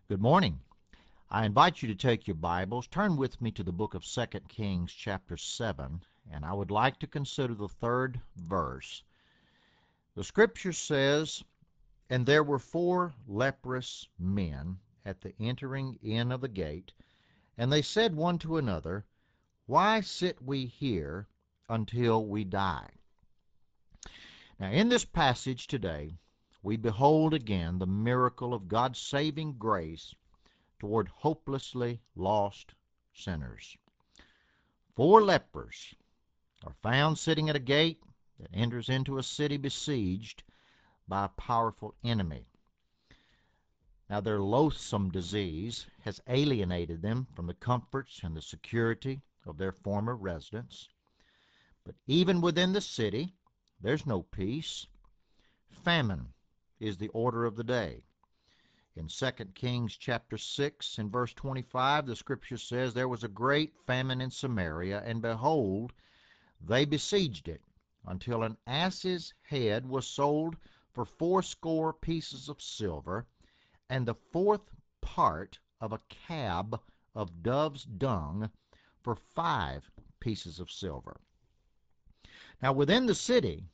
Good morning. I invite you to take your Bibles, turn with me to the book of 2 Kings chapter 7, and I would like to consider the third verse. The scripture says, "And there were 4 leprous men at the entering in of the gate, and they said one to another, Why sit we here until we die?" Now, in this passage today, we behold again the miracle of God's saving grace toward hopelessly lost sinners. 4 lepers are found sitting at a gate that enters into a city besieged by a powerful enemy. Now, their loathsome disease has alienated them from the comforts and the security of their former residence. But even within the city, there's no peace. Famine is the order of the day. In 2 Kings chapter 6 and verse 25, the scripture says, "There was a great famine in Samaria, and behold, they besieged it, until an ass's head was sold for 80 pieces of silver, and the 4th part of a cab of dove's dung for 5 pieces of silver." Now, within the city,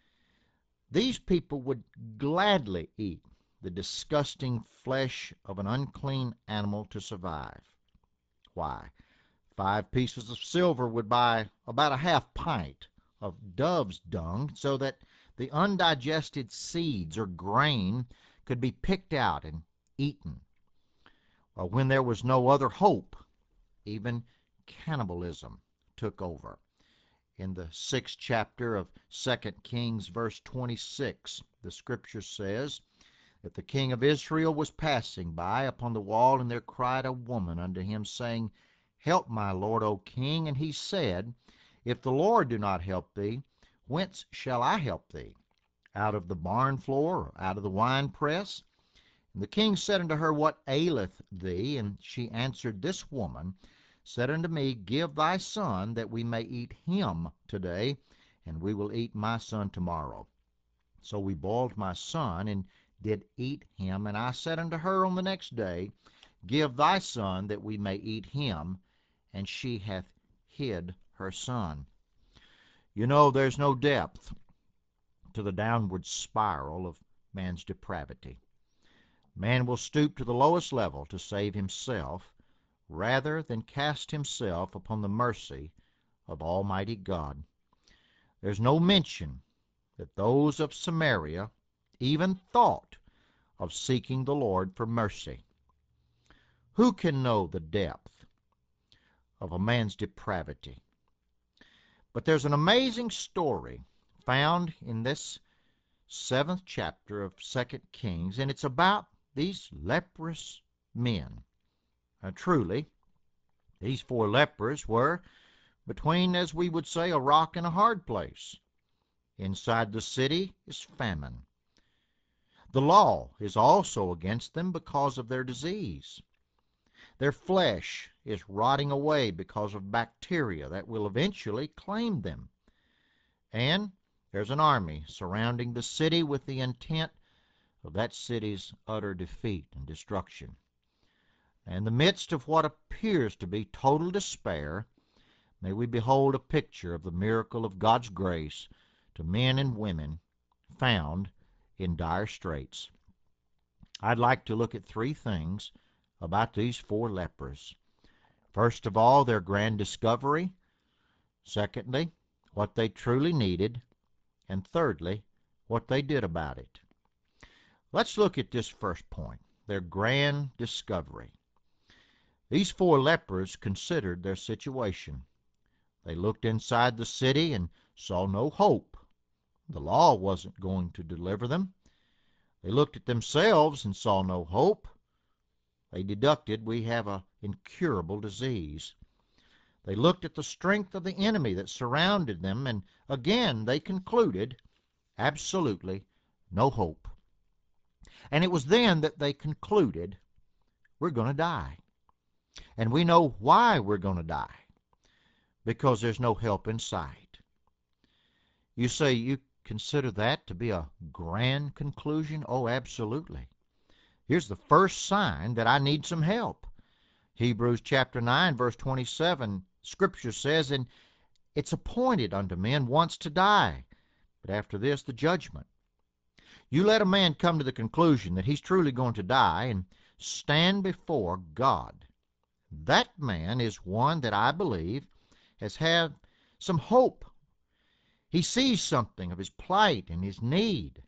these people would gladly eat the disgusting flesh of an unclean animal to survive. Why? 5 pieces of silver would buy about a half pint of dove's dung, so that the undigested seeds or grain could be picked out and eaten. Well, when there was no other hope, even cannibalism took over. In the 6th chapter of 2 Kings, verse 26, the scripture says that the king of Israel was passing by upon the wall, and there cried a woman unto him, saying, Help, my lord, O king. And he said, If the Lord do not help thee, whence shall I help thee? Out of the barn floor, or out of the winepress? And the king said unto her, What aileth thee? And she answered, This woman said unto me, Give thy son, that we may eat him today, and we will eat my son tomorrow. So we boiled my son, and did eat him. And I said unto her on the next day, Give thy son, that we may eat him. And she hath hid her son. You know, there's no depth to the downward spiral of man's depravity. Man will stoop to the lowest level to save himself, rather than cast himself upon the mercy of Almighty God. There's no mention that those of Samaria even thought of seeking the Lord for mercy. Who can know the depth of a man's depravity? But there's an amazing story found in this 7th chapter of 2 Kings, and it's about these leprous men. Now, truly, these 4 lepers were between, as we would say, a rock and a hard place. Inside the city is famine. The law is also against them because of their disease. Their flesh is rotting away because of bacteria that will eventually claim them. And there's an army surrounding the city with the intent of that city's utter defeat and destruction. In the midst of what appears to be total despair, may we behold a picture of the miracle of God's grace to men and women found in dire straits. I'd like to look at 3 things about these 4 lepers. First of all, their grand discovery. Secondly, what they truly needed. And thirdly, what they did about it. Let's look at this first point, their grand discovery. These 4 lepers considered their situation. They looked inside the city and saw no hope. The law wasn't going to deliver them. They looked at themselves and saw no hope. They deducted, we have an incurable disease. They looked at the strength of the enemy that surrounded them, and again they concluded absolutely no hope. And it was then that they concluded, we're going to die. And we know why we're going to die. Because there's no help in sight. You say you consider that to be a grand conclusion? Oh, absolutely. Here's the first sign that I need some help. Hebrews chapter 9, verse 27, Scripture says, "And it's appointed unto men once to die, but after this the judgment." You let a man come to the conclusion that he's truly going to die and stand before God. That man is one that I believe has had some hope. He sees something of his plight and his need.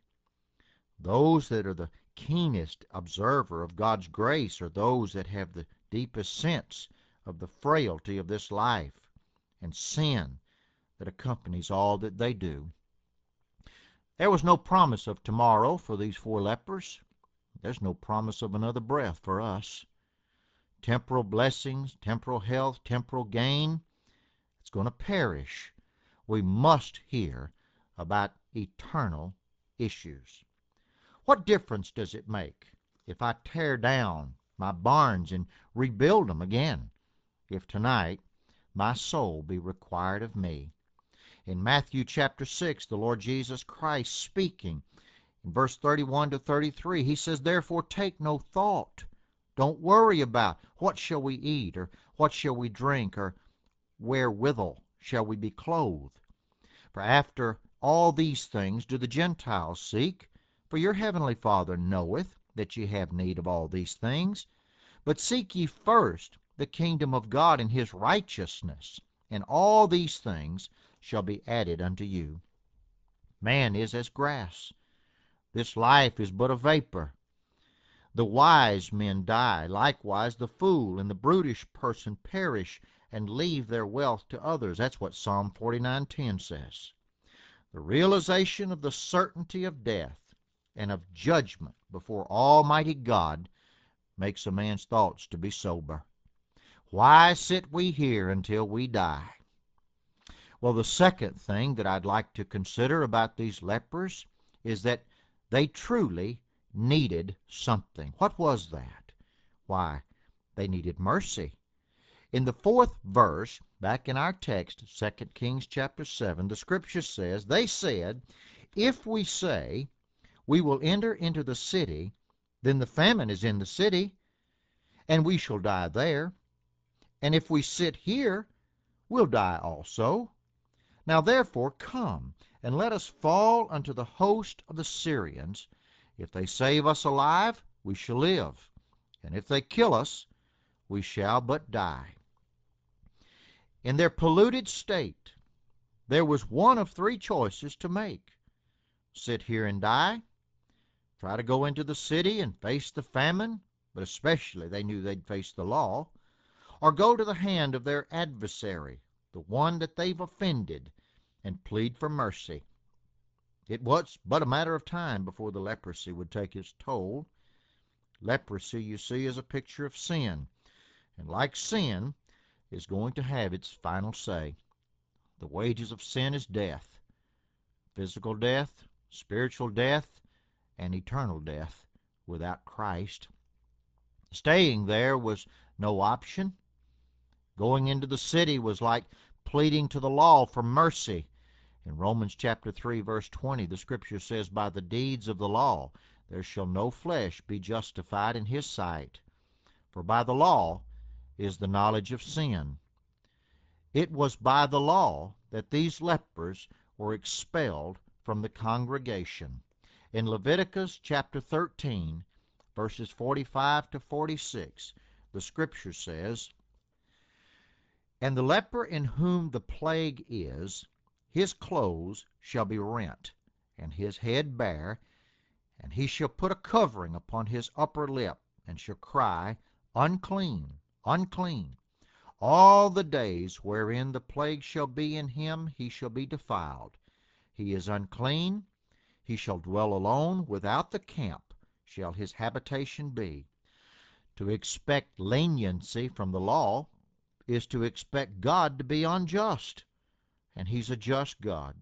Those that are the keenest observer of God's grace are those that have the deepest sense of the frailty of this life and sin that accompanies all that they do. There was no promise of tomorrow for these four lepers. There's no promise of another breath for us. Temporal blessings, temporal health, temporal gain, it's going to perish. We must hear about eternal issues. What difference does it make if I tear down my barns and rebuild them again, if tonight my soul be required of me? In Matthew chapter 6, the Lord Jesus Christ speaking, in verse 31 to 33, he says, "Therefore take no thought." Don't worry about what shall we eat, or what shall we drink, or wherewithal shall we be clothed. For after all these things do the Gentiles seek. For your heavenly Father knoweth that ye have need of all these things. But seek ye first the kingdom of God and his righteousness, and all these things shall be added unto you. Man is as grass. This life is but a vapor. The wise men die, likewise the fool and the brutish person perish and leave their wealth to others. That's what Psalm 49:10 says. The realization of the certainty of death and of judgment before Almighty God makes a man's thoughts to be sober. Why sit we here until we die? Well, the second thing that I'd like to consider about these lepers is that they truly needed something. What was that? Why, they needed mercy. In the 4th verse, back in our text, 2 Kings chapter 7, the Scripture says, "They said, If we say, we will enter into the city, then the famine is in the city, and we shall die there. And if we sit here, we'll die also. Now therefore come, and let us fall unto the host of the Syrians. If they save us alive, we shall live, and if they kill us, we shall but die." In their polluted state, there was one of three choices to make: sit here and die, try to go into the city and face the famine, but especially they knew they'd face the law, or go to the hand of their adversary, the one that they've offended, and plead for mercy. It was but a matter of time before the leprosy would take its toll. Leprosy, you see, is a picture of sin, and like sin, is going to have its final say. The wages of sin is death, physical death, spiritual death, and eternal death without Christ. Staying there was no option. Going into the city was like pleading to the law for mercy. In Romans chapter 3, verse 20, the Scripture says, "By the deeds of the law there shall no flesh be justified in his sight. For by the law is the knowledge of sin." It was by the law that these lepers were expelled from the congregation. In Leviticus chapter 13, verses 45 to 46, the Scripture says, "And the leper in whom the plague is, his clothes shall be rent, and his head bare, and he shall put a covering upon his upper lip, and shall cry, Unclean, unclean. All the days wherein the plague shall be in him, he shall be defiled. He is unclean. He shall dwell alone. Without the camp shall his habitation be." To expect leniency from the law is to expect God to be unjust, and he's a just God.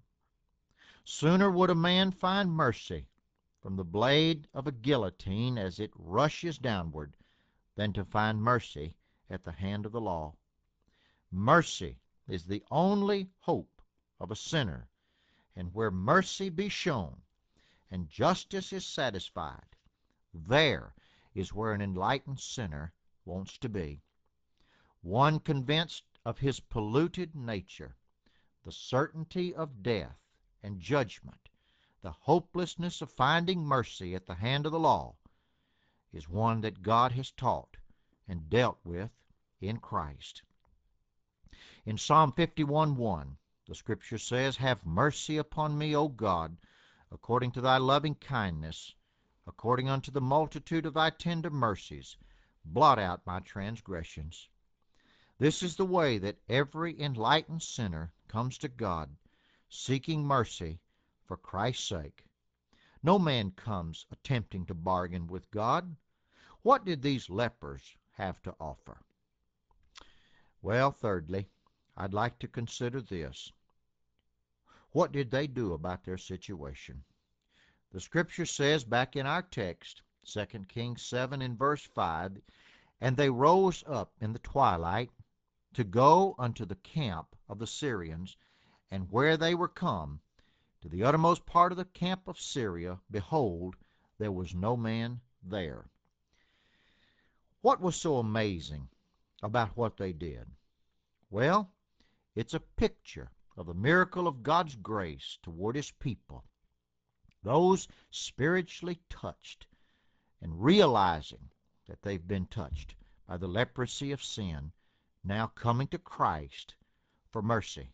Sooner would a man find mercy from the blade of a guillotine as it rushes downward than to find mercy at the hand of the law. Mercy is the only hope of a sinner, and where mercy be shown and justice is satisfied, there is where an enlightened sinner wants to be. One convinced of his polluted nature, the certainty of death and judgment, the hopelessness of finding mercy at the hand of the law, is one that God has taught and dealt with in Christ. In Psalm 51:1, the Scripture says, "Have mercy upon me, O God, according to thy loving kindness, according unto the multitude of thy tender mercies, blot out my transgressions." This is the way that every enlightened sinner comes to God, seeking mercy for Christ's sake. No man comes attempting to bargain with God. What did these lepers have to offer? Well, thirdly, I'd like to consider this. What did they do about their situation? The Scripture says back in our text, 2 Kings 7 and verse 5, "And they rose up in the twilight to go unto the camp of the Syrians, and where they were come to the uttermost part of the camp of Syria, behold, there was no man there." What was so amazing about what they did? Well, it's a picture of the miracle of God's grace toward His people. Those spiritually touched and realizing that they've been touched by the leprosy of sin, now coming to Christ for mercy.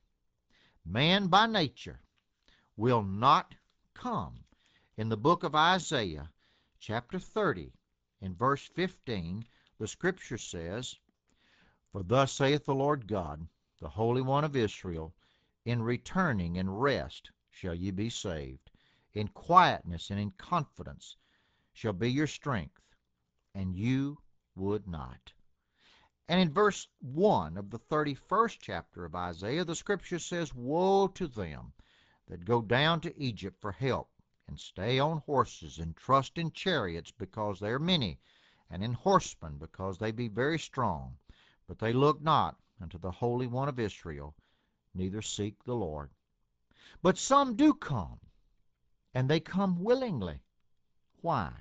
Man by nature will not come. In the book of Isaiah, chapter 30, in verse 15, the Scripture says, "For thus saith the Lord God, the Holy One of Israel, in returning and rest shall ye be saved. In quietness and in confidence shall be your strength, and you would not." And in verse 1 of the 31st chapter of Isaiah, the Scripture says, "Woe to them that go down to Egypt for help, and stay on horses, and trust in chariots, because they are many, and in horsemen, because they be very strong. But they look not unto the Holy One of Israel, neither seek the Lord." But some do come, and they come willingly. Why?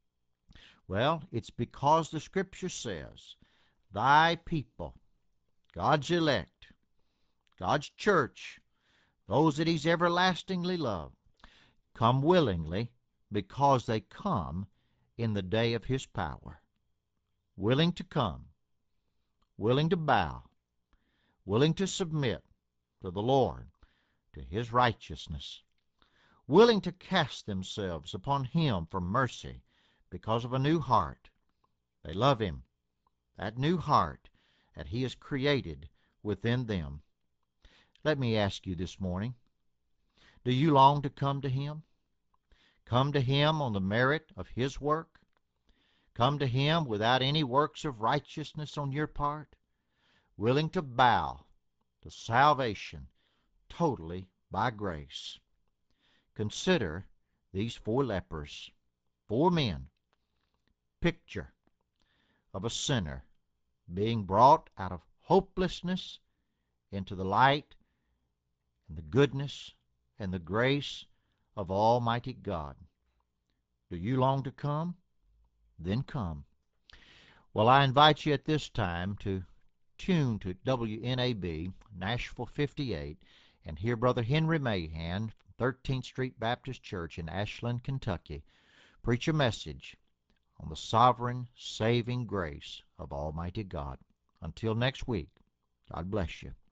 Well, it's because the Scripture says, "Thy people," God's elect, God's church, those that He's everlastingly loved, come willingly because they come in the day of His power. Willing to come, willing to bow, willing to submit to the Lord, to His righteousness, willing to cast themselves upon Him for mercy because of a new heart. They love Him, that new heart that He has created within them. Let me ask you this morning, do you long to come to Him? Come to Him on the merit of His work? Come to Him without any works of righteousness on your part? Willing to bow to salvation totally by grace? Consider these 4 lepers, 4 men, picture of a sinner being brought out of hopelessness into the light and the goodness and the grace of Almighty God. Do you long to come? Then come. Well, I invite you at this time to tune to WNAB, Nashville 58, and hear Brother Henry Mahan, 13th Street Baptist Church in Ashland, Kentucky, preach a message on the sovereign, saving grace of Almighty God. Until next week, God bless you.